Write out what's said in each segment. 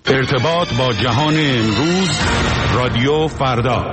ارتباط با جهان امروز، رادیو فردا.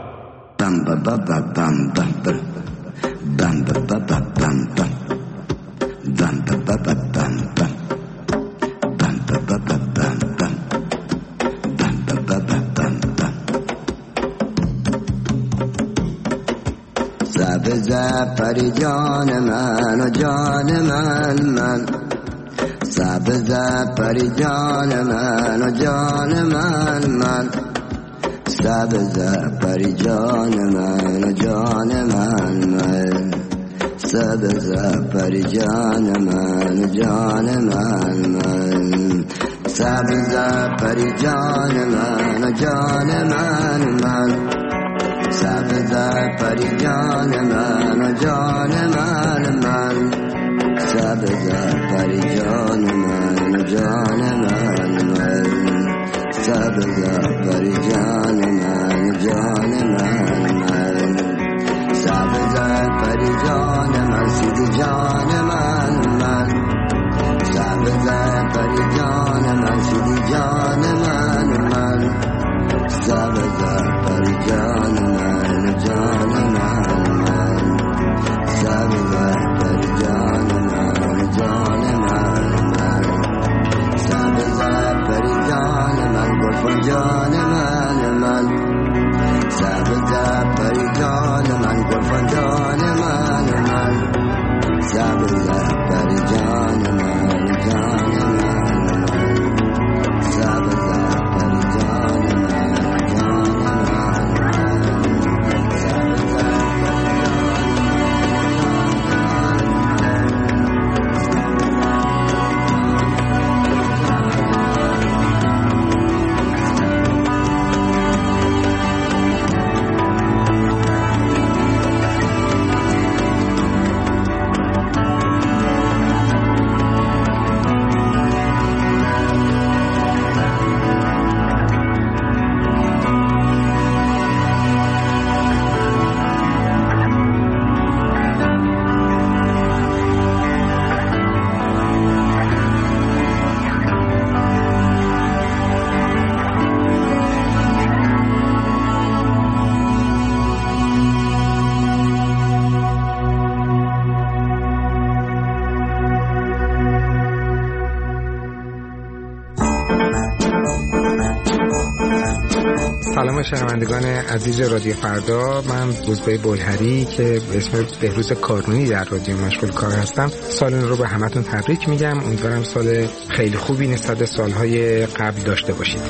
سبز پری جان من و جان من سبز پری جان من و جان من سبز پری جان من و جان من سبز پری جان من و جان من سبز پری جان من و جان من سبز پری جان من و جان من سبز پری جان من و جان من سبز پری جان من و جان من سبز پری جان من سیدی جان من سبز پری جان من سیدی جان من سبز پری جان من و جان من سبز پری جان من و جان من سبز پری جان من گلفن جان من سبز پری جان من گلفن جان من سبز پری جان من و جان من سبز پری جان من و جان سلام شنوندگان عزیز رادیو فردا، من روزبه بلهری که به اسم بهروز کارونی در رادیو مشغول کار هستم. سال رو به همتون تبریک میگم. امیدوارم سال خیلی خوبی نسبت به سالهای قبل داشته باشید.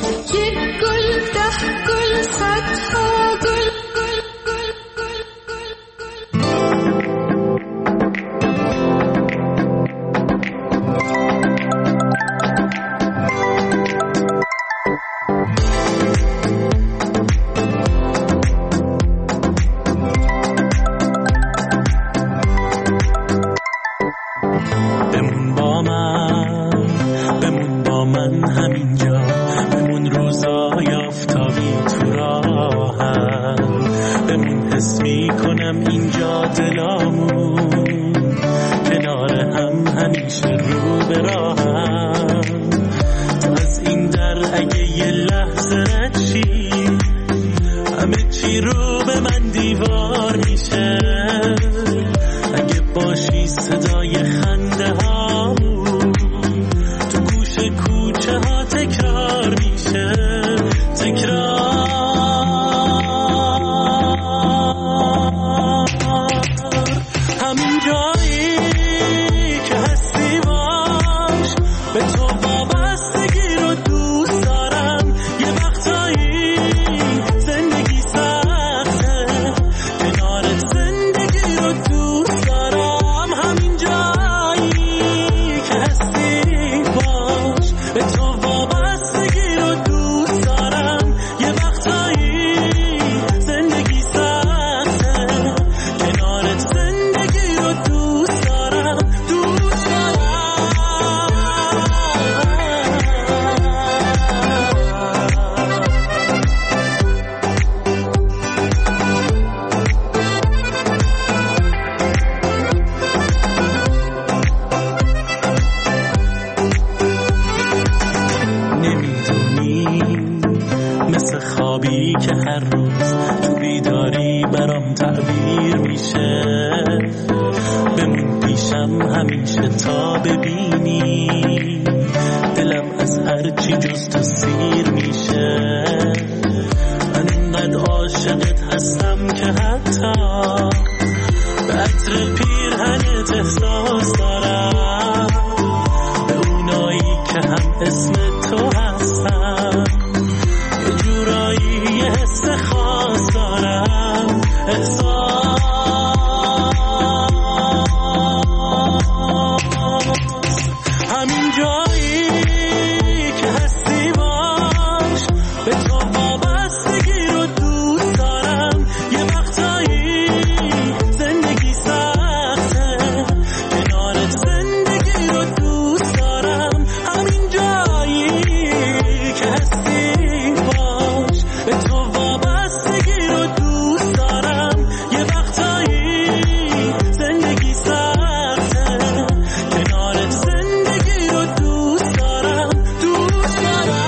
صدای خنده هامون تو گوش کوچه ها تکرار خوابی که هر روز تو بیداری برام تعبیر میشه، بمون پیشم همیشه تا ببینی دلم از هر چی جز تو سیر میشه. من اینقدر عاشقت هستم که حتی به عطر پیرهنت احساس دارم، به اونایی که هم اسم تو هستن یه جورایی یه حس خاص دارم. همین جایی که هستی باش، به تو وابستگی رو دوست دارم. یه وقتایی زندگی سخته، کنارت زندگی رو دوست دارم. همین جایی که هستی باش، به تو وابستگی رو دوست دارم. یه وقتایی زندگی سخته، کنارت زندگی رو دوست دارم، دوست دارم.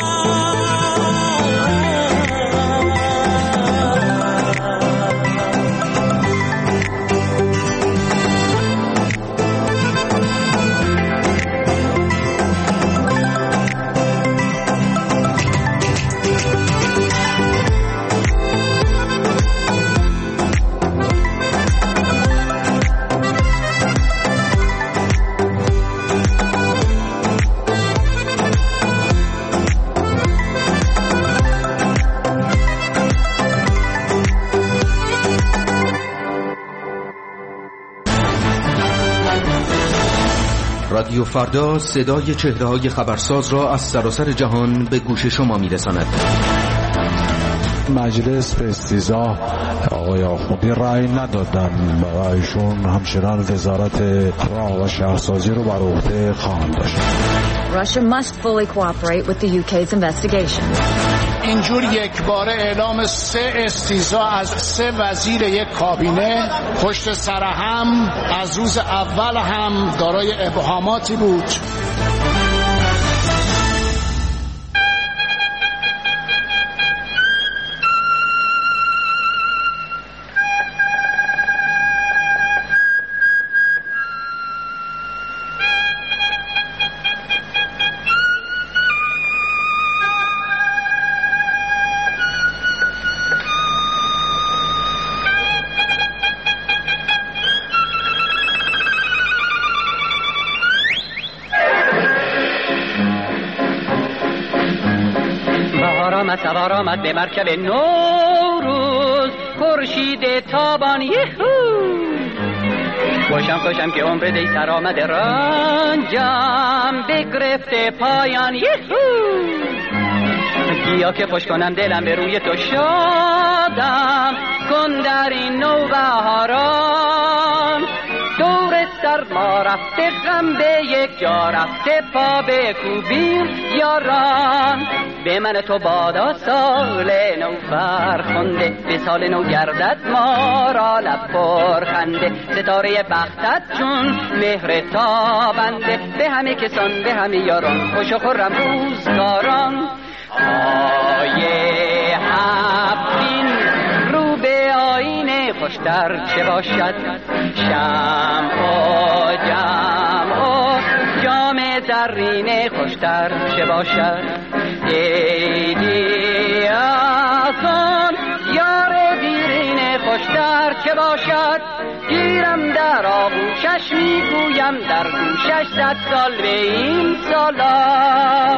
رادیو فردا صدای چهره‌های خبرساز را از سراسر جهان به گوش شما می‌رساند. مجلس به استیضاح آقای آخوندی رأی ندادن و ایشون همچنان وزارت راه و شهرسازی رو بر عهده خواهند داشت. Russia must fully cooperate with the UK's investigation. اینجور یک باره اعلام 3 استیضاح از 3 وزیر یک کابینه پشت سر هم از روز اول هم دارای ابهاماتی بود. سوار آمد به مرکب نوروز، خورشید تابان یهو. خوشم که عمر دی سر آمده، رنجم بگرفته پایان یهو. گیا که خوش کنم دلم به روی تو شادم کن در این نوبهاران. دور سرما رفته غم به یک جا رفته، پا به کوبیم یاران. به من تو بادا سال نو فرخنده، به سال نو گردد ما را لب پر خنده. ستاره بختت چون مهر تابنده، به همه کسان به همه یاران خوش و خرم روزگاران. آیه هفتین رو به آینه خوشتر چه باشد، شمع و جمع و جام زرینه خوشتر چه باشد. عیدی آسان یار دیرینه خوشتر چه باشد. گیرم در آغوشش میگویم در گوشش 100 سال به این سالا.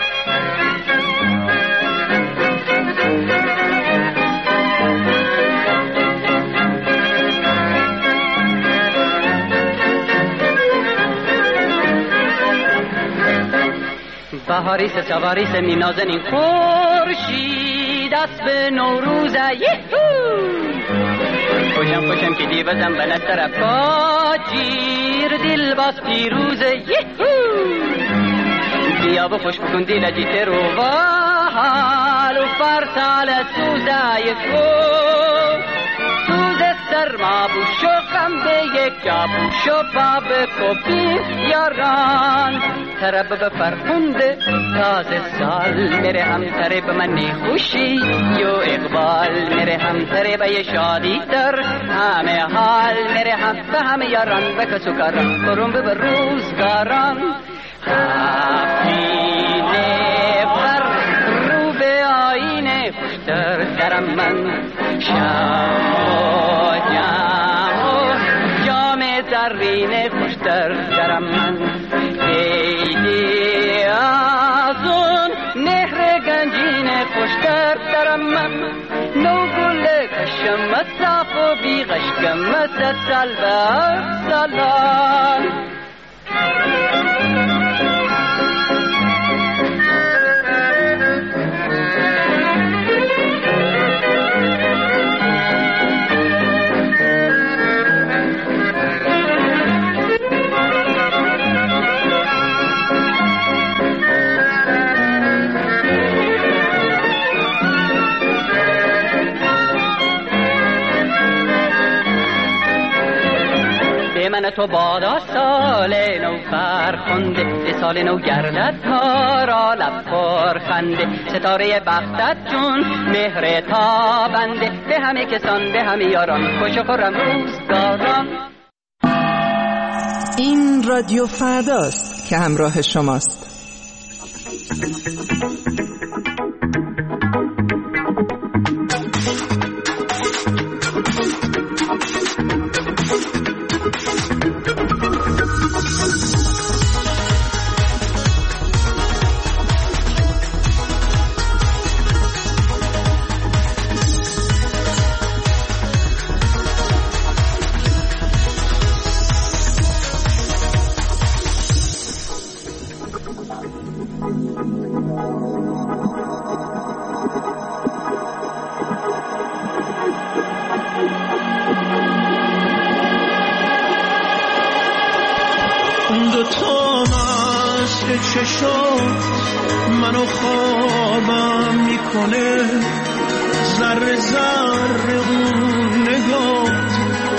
بهاریس سواریس می نازنین خورشید است به نوروز یهو. خوشم که دیوزم به طرف باجیر دل باز پیروز یهو. بیا و خوش بکن دل جیت رو و حال و فرسال سوزه یکو. سوز در ما بوش و غم به یک جا بوش و باب کبی یاران طرب به فرخنده تازه سال میره هم طرب من خوشی یو اقبال میره هم طرب یه شادی در همه حال میره هم به همه یاران به کسو کاران برون به روزگاران هفینه بر رو به آینه خوشتر درم من شام جام زرینه خوشتر درم من دیدی از اون نهر گنجینه خوشتر درم من نو گل کشم صاف و بی غشکم سال به سالان من تو بادا سال نو فرخنده سال نو گردد ما را لب پر خنده ستاره بختت جون مهر تابنده به همه کسان به همه یاران خوش و خرم روزگاران. این رادیو فرداست که همراه شماست. منو خوابم میکنه ذره ذره اون نگات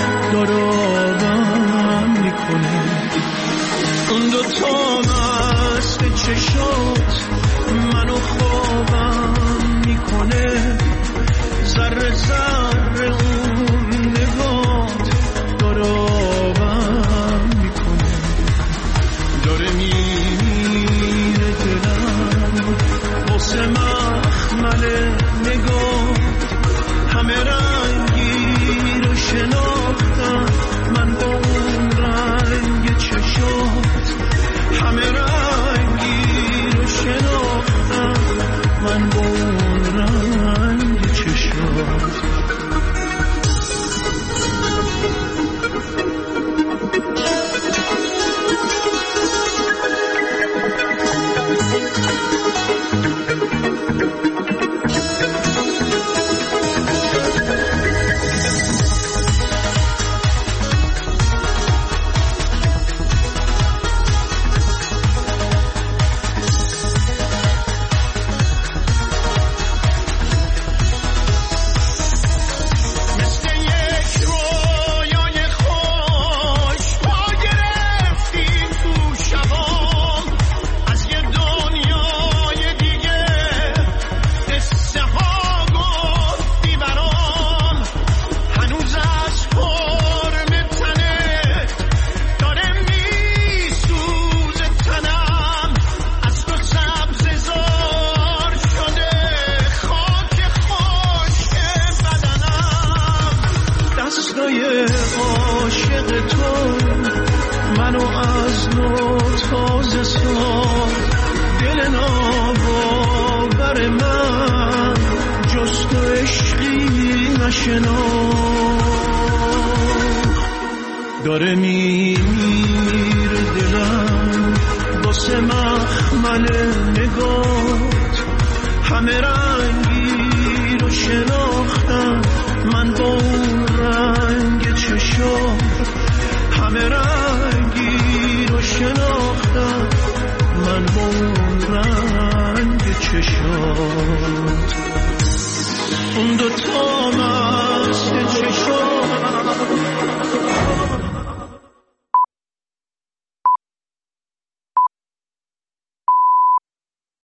دارابم میکنه اون دوتا مست چشات منو خوابم میکنه ذره ذره اون نگات دارابم میکنه داره مخمل نگاه همه رنگی رو شناختم من با اون رنگ چشات همه رنگی رو شناختم من با اون رنگ چشات داره میمیره دلم واسه مخمل نگات همه رنگی رو شناختم من با اون رنگ چشات همه رنگی رو شناختم من با اون رنگ چشات اون دوتا من